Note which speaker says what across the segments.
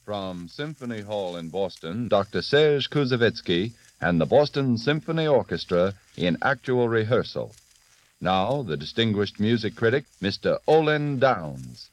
Speaker 1: From Symphony Hall in Boston, Dr. Serge Kouzavetsky and the Boston Symphony Orchestra in actual rehearsal. Now, the distinguished music critic, Mr. Olin Downs.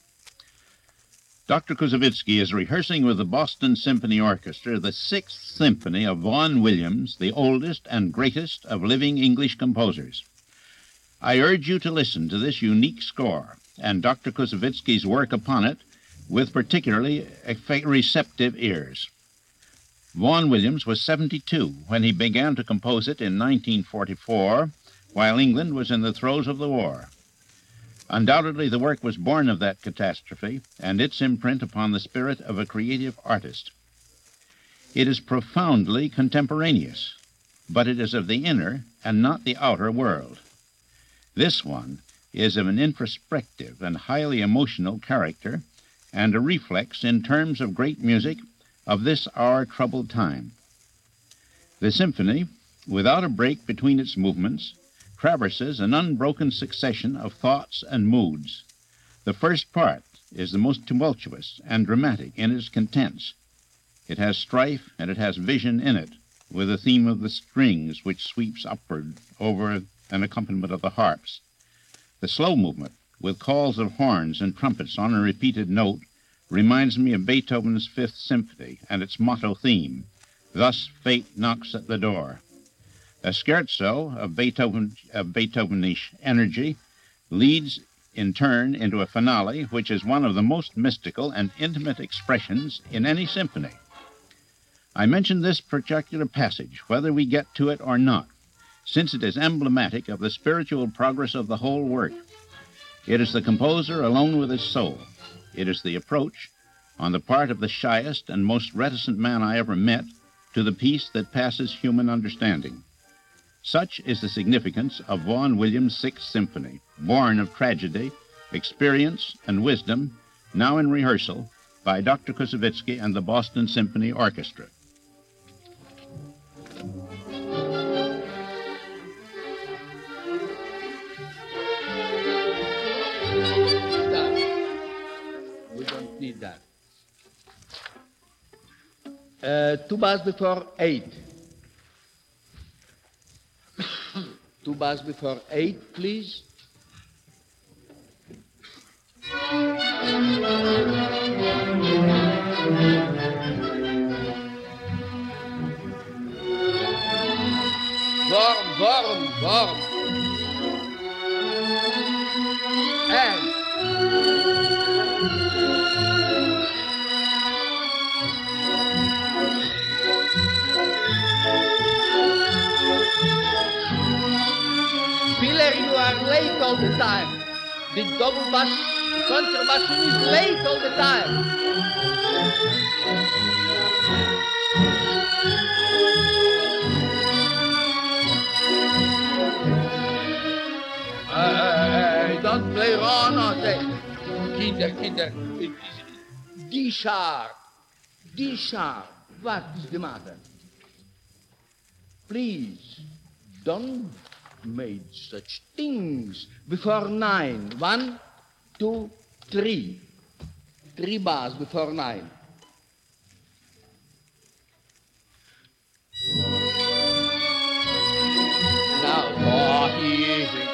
Speaker 2: Dr. Kouzavetsky is rehearsing with the Boston Symphony Orchestra the Sixth Symphony of Vaughan Williams, the oldest and greatest of living English composers. I urge you to listen to this unique score and Dr. Kouzavetsky's work upon it with particularly receptive ears. Vaughan Williams was 72 when he began to compose it in 1944, while England was in the throes of the war. Undoubtedly, the work was born of that catastrophe and its imprint upon the spirit of a creative artist. It is profoundly contemporaneous, but it is of the inner and not the outer world. This one is of an introspective and highly emotional character and a reflex in terms of great music of this our troubled time. The symphony, without a break between its movements, traverses an unbroken succession of thoughts and moods. The first part is the most tumultuous and dramatic in its contents. It has strife and it has vision in it, with the theme of the strings which sweeps upward over an accompaniment of the harps. The slow movement, with calls of horns and trumpets on a repeated note, reminds me of Beethoven's Fifth Symphony and its motto theme, "Thus fate knocks at the door." A scherzo of Beethovenish energy leads in turn into a finale which is one of the most mystical and intimate expressions in any symphony. I mention this particular passage, whether we get to it or not, since it is emblematic of the spiritual progress of the whole work. It is the composer alone with his soul. It is the approach, on the part of the shyest and most reticent man I ever met, to the peace that passes human understanding. Such is the significance of Vaughan Williams' Sixth Symphony, born of tragedy, experience, and wisdom, now in rehearsal by Dr. Kouzavetsky and the Boston Symphony Orchestra.
Speaker 3: We don't need that. 2 bars before 8. 2 bars before 8, please. Warm. And Piller, you are late all the time. The double bass, contrabassoon is late all the time. Don't play wrong, no, say. Kinder, D sharp. What is the matter? Please, don't make such things before 9. 1, 2, 3. 3 bars before 9. Now, easy.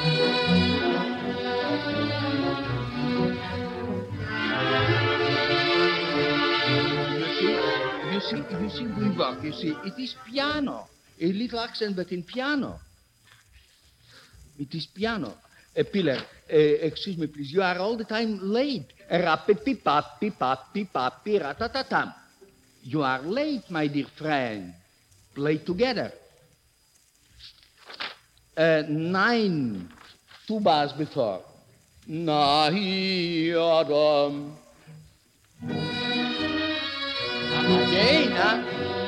Speaker 3: You see, we work. You see, it is piano. A little accent, but in piano. It is piano. Piller, excuse me, please. You are all the time late. Rappi-pi-pappi, pappi-pappi, ratatatam. You are late, my dear friend. Play together. 9, 2 bars before. Nahi Adam. Again, huh?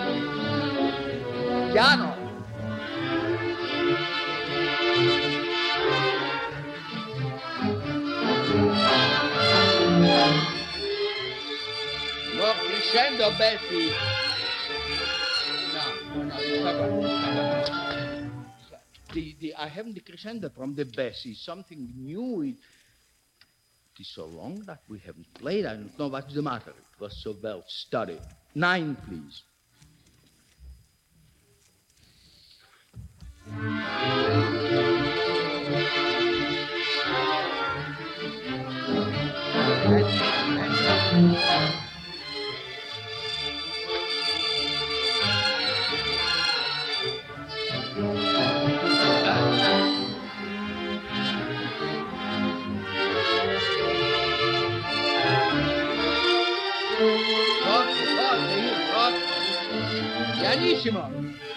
Speaker 3: Piano. More crescendo, Bessie. No. I haven't the crescendo from the Bessie. Something new. It is so long that we haven't played. I don't know what's the matter. It was so well studied. 9, please. Pianissimo.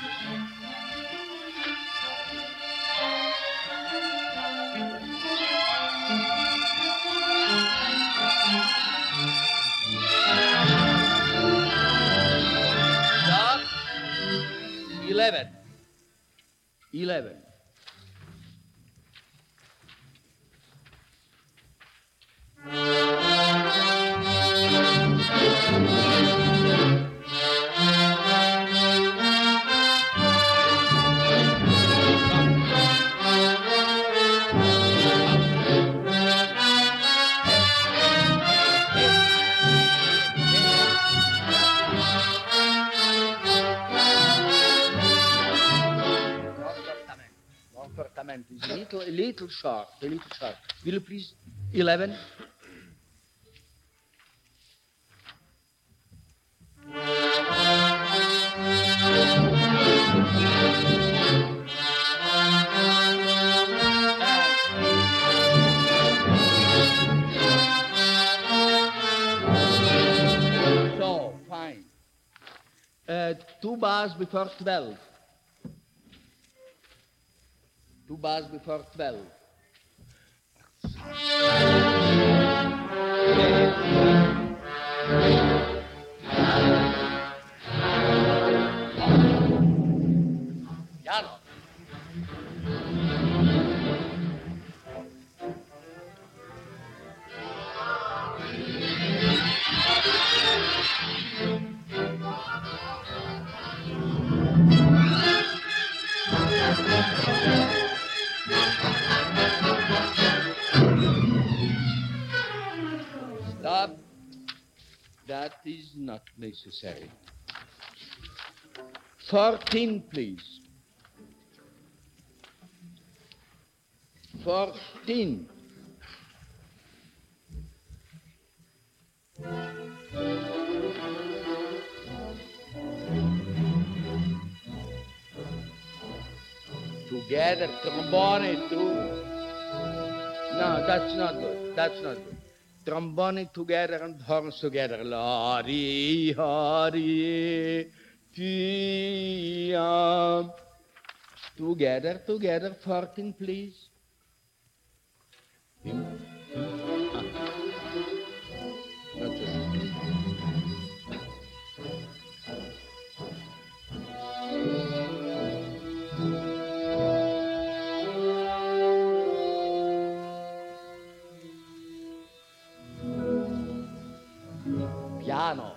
Speaker 3: Stop. 11. 11. Is a little short, a little short. Will you please, 11? So, fine. 2 bars before 12. 2 bars before 12. Piano. Stop. That is not necessary. 14, please. 14. Together, trombone too. No, that's not good. That's not good. Trombone together and horns together. La-di, ha-di, ti-am. Together, 14, please. Not just. Piano.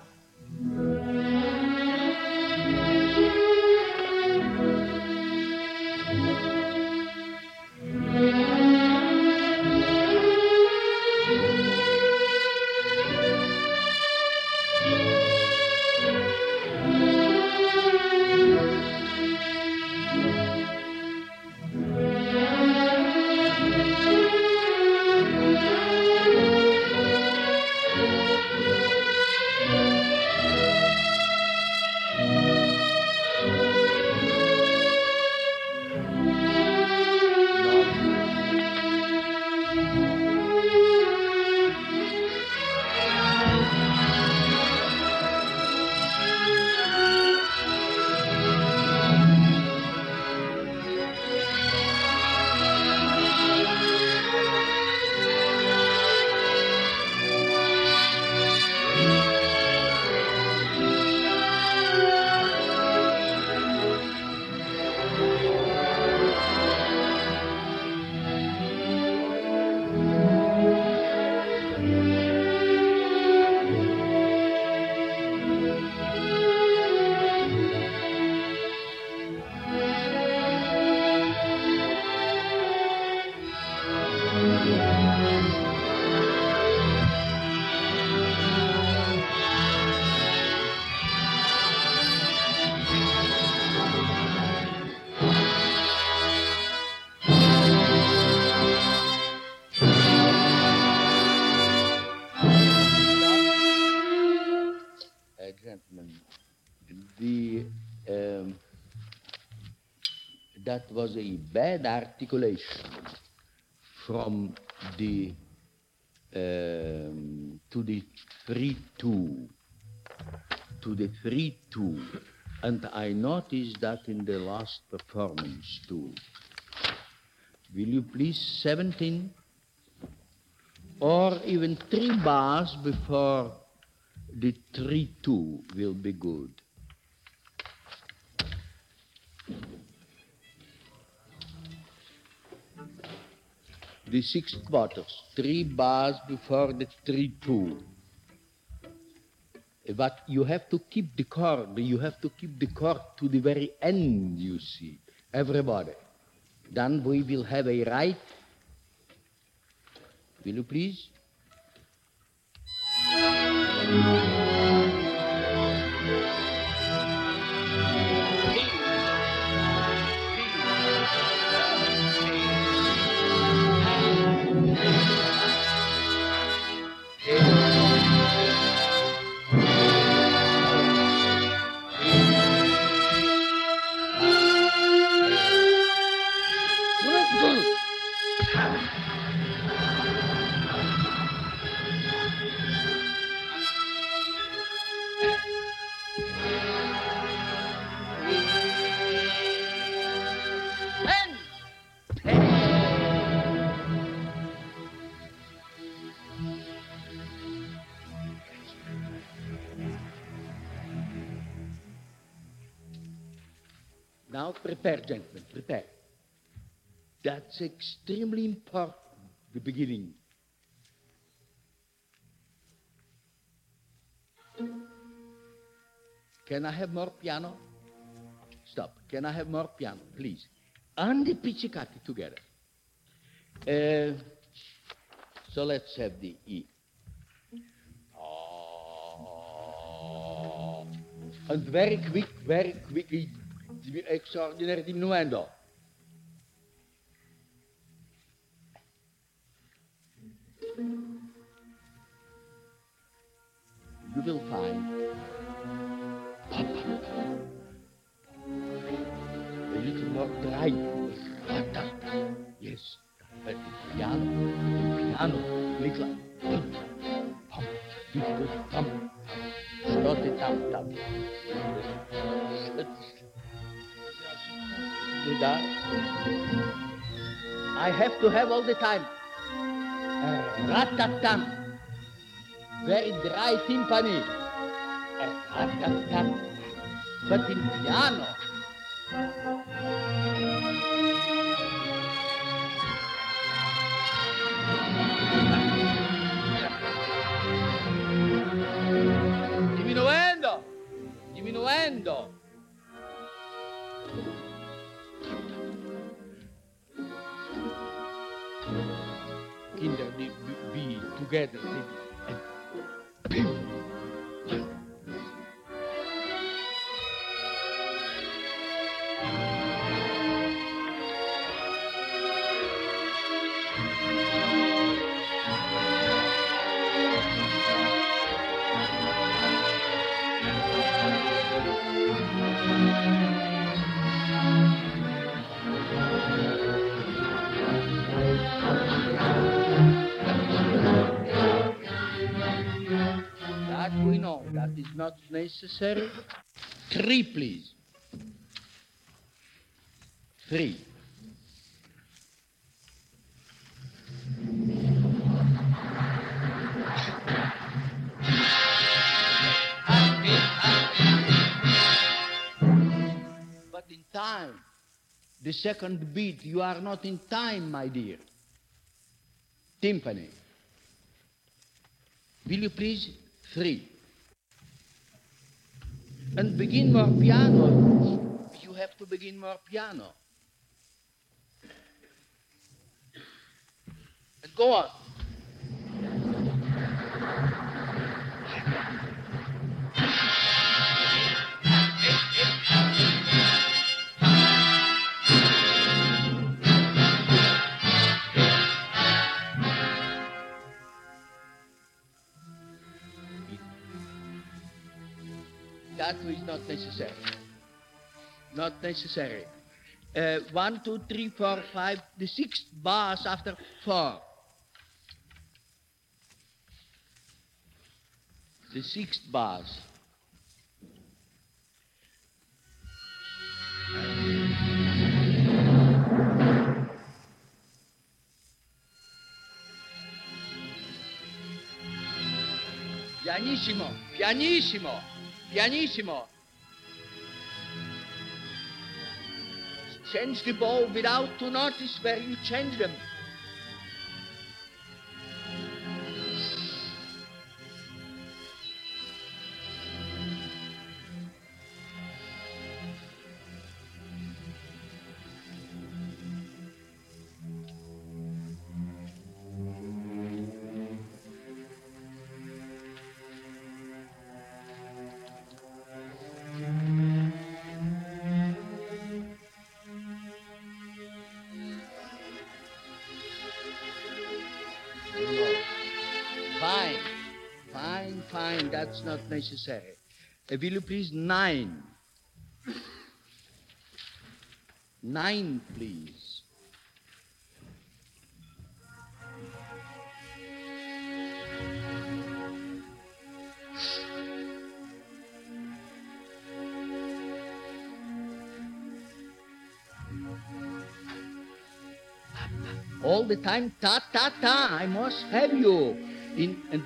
Speaker 3: gentlemen, that was a bad articulation from the to the 3-2 to the 3-2, and I noticed that in the last performance too. Will you please 17 or even 3 bars before the 3-2 will be good. The 6 quarters, 3 bars before the 3-2. But you have to keep the chord, to the very end, you see, everybody. Then we will have a right. Will you please? Now prepare, gentlemen, prepare. That's extremely important, the beginning. Can I have more piano? Stop. Can I have more piano, please? And the pizzicati together. So let's have the E. And very quickly, extraordinary diminuendo. You will find a little more dry. Yes, but the piano, little thump, slotty thump. I have to have all the time. Rat-tat-tam. Very dry timpani. Rat-tat-tam. But in piano. Diminuendo. Kinder, be together. We know that is not necessary. 3, please. 3. But in time, the second beat, you are not in time, my dear. Timpani. Will you please? 3. And begin more piano. You have to begin more piano. And go on. That is not necessary. Not necessary. 1, 2, 3, 4, 5, the sixth bars after 4. The sixth bars. Pianissimo, pianissimo, pianissimo. Change the bow without to notice where you change them. Fine, fine, fine, that's not necessary. Will you please 9? 9, please. All the time, ta, ta, ta, I must have you. And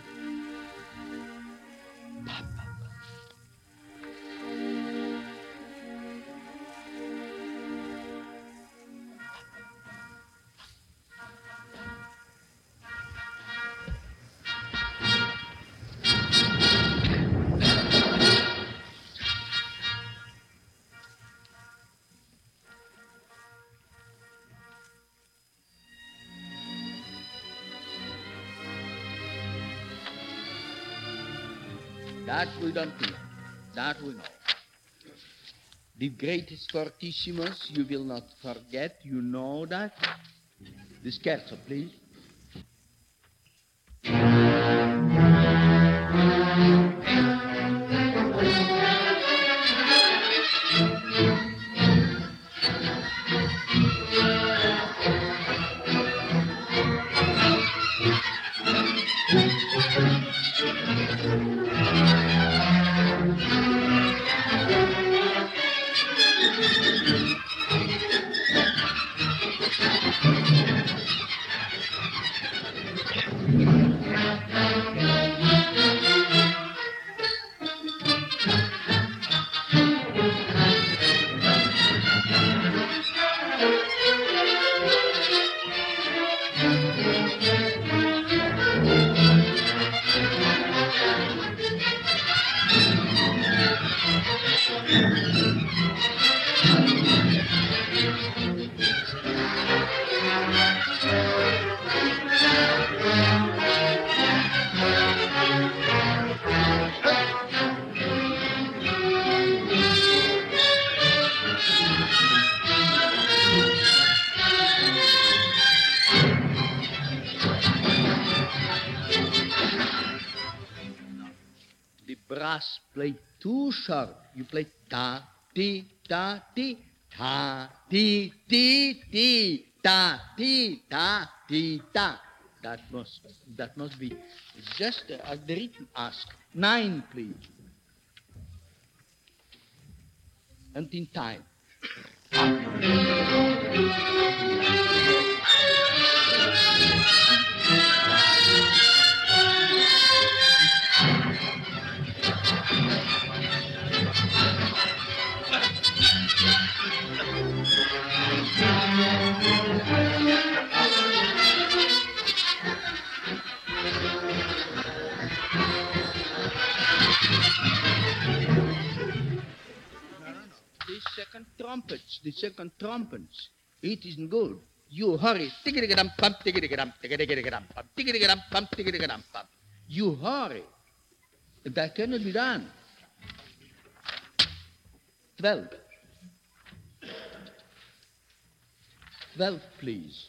Speaker 3: that we don't know. That we know. The greatest fortissimus you will not forget. You know that. The scherzo, please. Brass play too short. You play ta, ti, ta, ti, ta, ti, ti, ta, ti, ta, ti, ta. That must be just as the rhythm asks. 9, please. And in time. The second trumpets, it isn't good. You hurry. Tickety-ga-dum-pum, tickety-ga-dum, tickety-ga-dum-pum, tickety-ga-dum-pum, tickety-ga-dum-pum. You hurry. That cannot be done. 12. 12, please.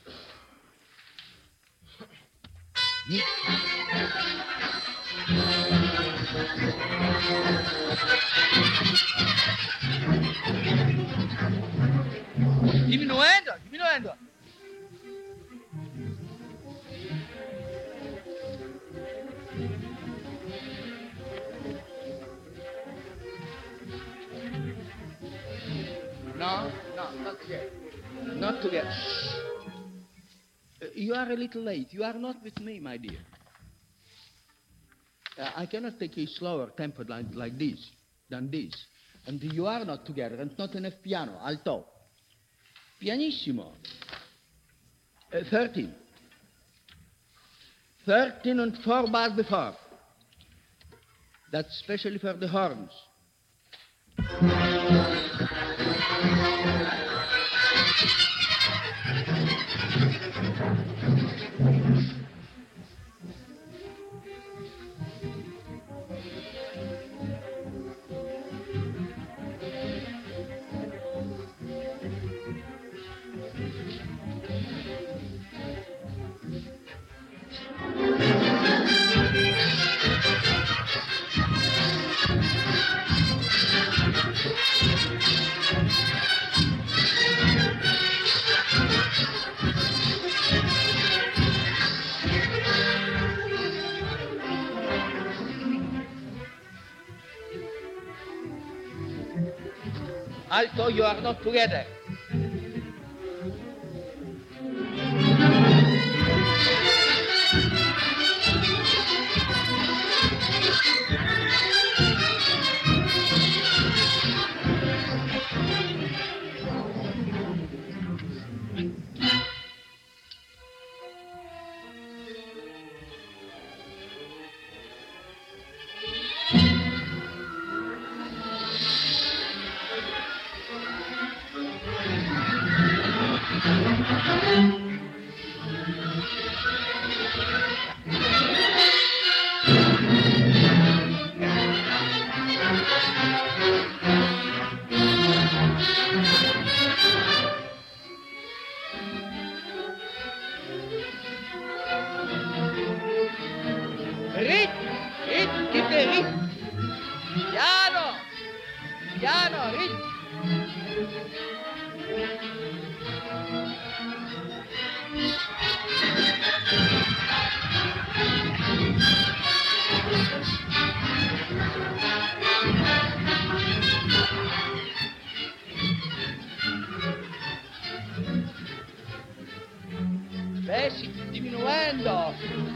Speaker 3: not together. You are a little late. You are not with me, my dear. I cannot take a slower tempo like this than this. And you are not together, and not enough piano, alto. Pianissimo. 13. 13 and 4 bars before. That's specially for the horns. Alto, you are not together. Piano, rit. Pesci, diminuendo.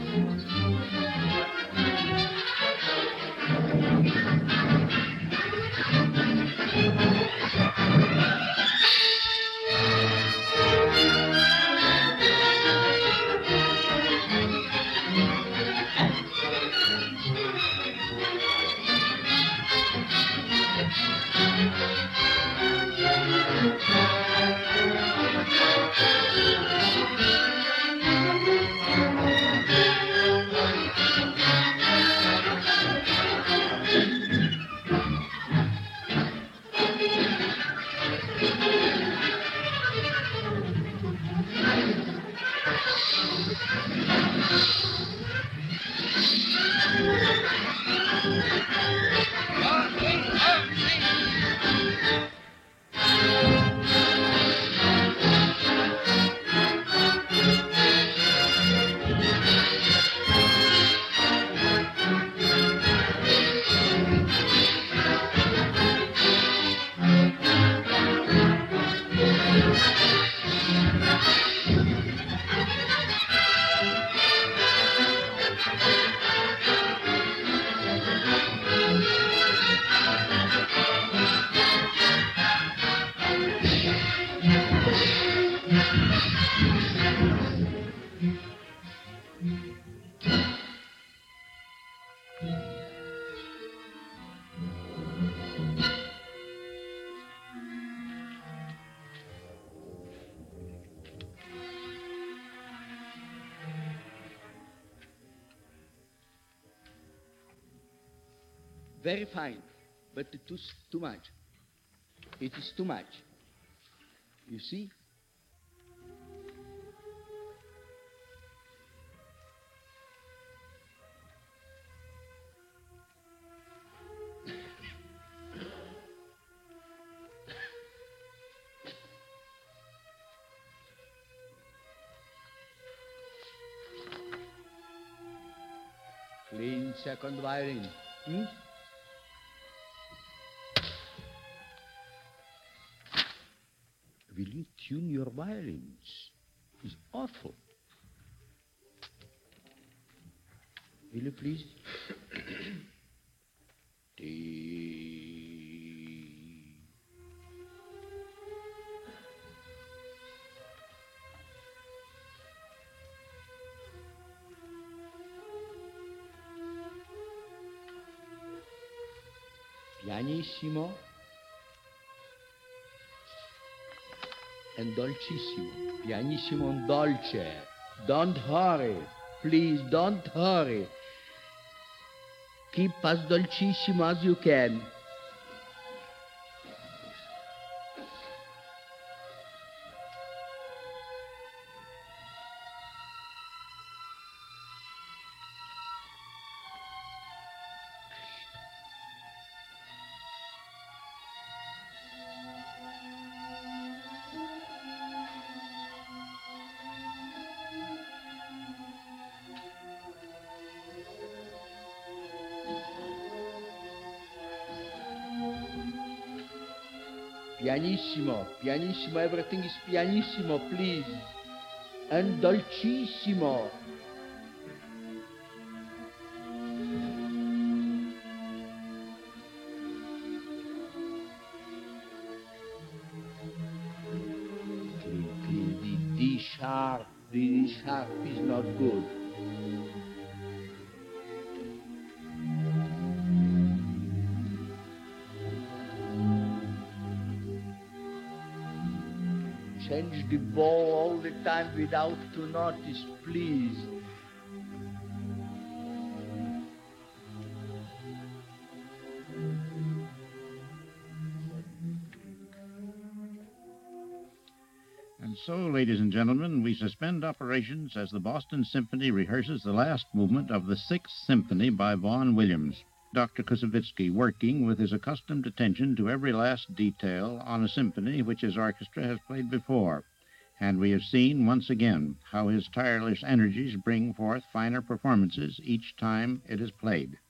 Speaker 3: Very fine, but it is too much. It is too much. You see? Clean second violin. Will you tune your violins? It's awful. Will you please? Pianissimo and dolcissimo. Pianissimo and dolce. Don't hurry. Please don't hurry. Keep as dolcissimo as you can. Pianissimo, pianissimo, everything is pianissimo, please. And dolcissimo. The D sharp is not good. Change the ball all the time without to notice, please.
Speaker 2: And so, ladies and gentlemen, we suspend operations as the Boston Symphony rehearses the last movement of the Sixth Symphony by Vaughan Williams. Dr. Koussevitzky working with his accustomed attention to every last detail on a symphony which his orchestra has played before. And we have seen once again how his tireless energies bring forth finer performances each time it is played.